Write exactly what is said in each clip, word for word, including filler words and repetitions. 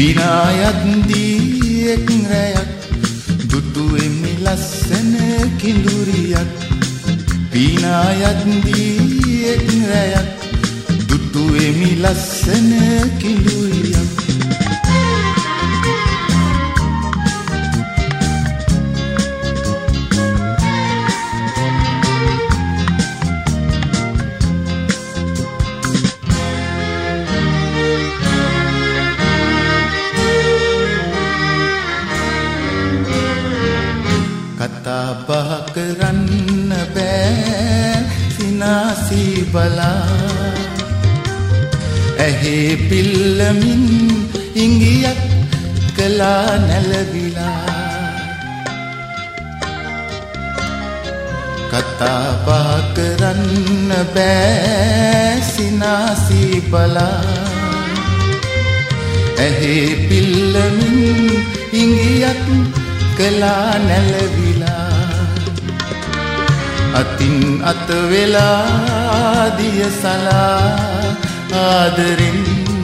පිනායත් දියෙක් රැයක් දුටු එමි ලස්සන කිඳුරියක් පිනායත් දියෙක් රැයක් දුටු එමි ලස්සන කිඳුරියක් කතා බහ කරන්න බෑ සිනාසී බලා ඇහි පිල්ලමින් ඉංගියක් කළා නැලවිලා කතා බහ කරන්න බෑ සිනාසී බලා ඇහි පිල්ලමින් ඉංගියක් කළා නැලවිලා අතින් අත වෙලා දිය සලා ආදරෙන්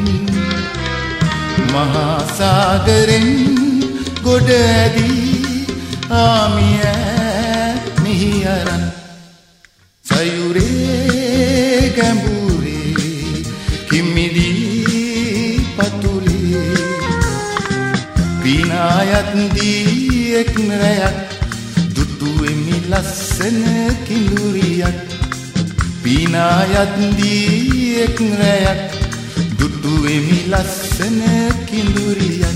මහා සාගරෙන් ගොඩ ඇදී ආමිය මිහි අරන් සයුරේ ගැඹුරේ කිමිදී පතුලේ පිනායත් දියෙක් රැයක් දුටු එමි ලස්සන කිඳුරියක් පිනායත් දියෙක් රැයක් දුටු එමි ලස්සන කිඳුරියක්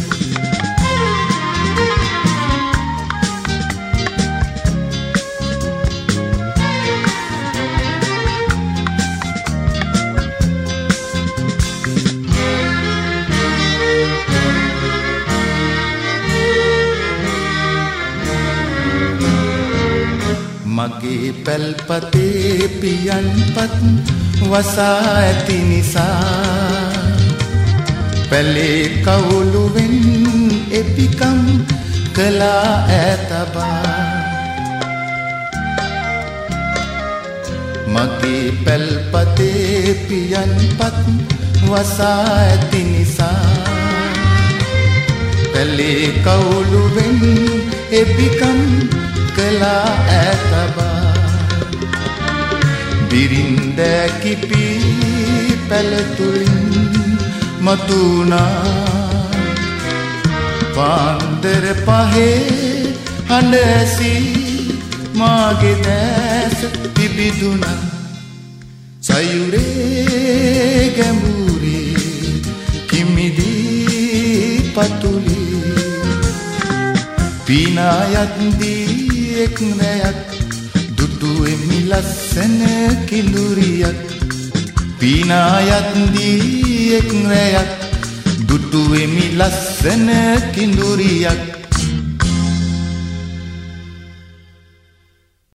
මගේ පැල්පතේ පියන්පත් වසා ඇති නිසා පැලේ කවුළුවෙන් එපිකම් කළා ඈතබා මගේ පැල්පතේ පියන්පත් වසා ඇති නිසා පැලේ කවුළුවෙන් එපිකම් කළා ඈතබා බිරින්ද කිපි පැලතුලින් මතුනා පාන්දර පහේ හඬ ඇසී මාගේ දැස පිබිදුනා සයුරේ ගැඹුරේ කිමිදී පතුලේ පිනායත් දියෙක් රැයක් දුටු එමි ලස්සන කිඳුරියක් පිනායත් දියෙක් රැයක් දුටු එමි ලස්සන කිඳුරියක්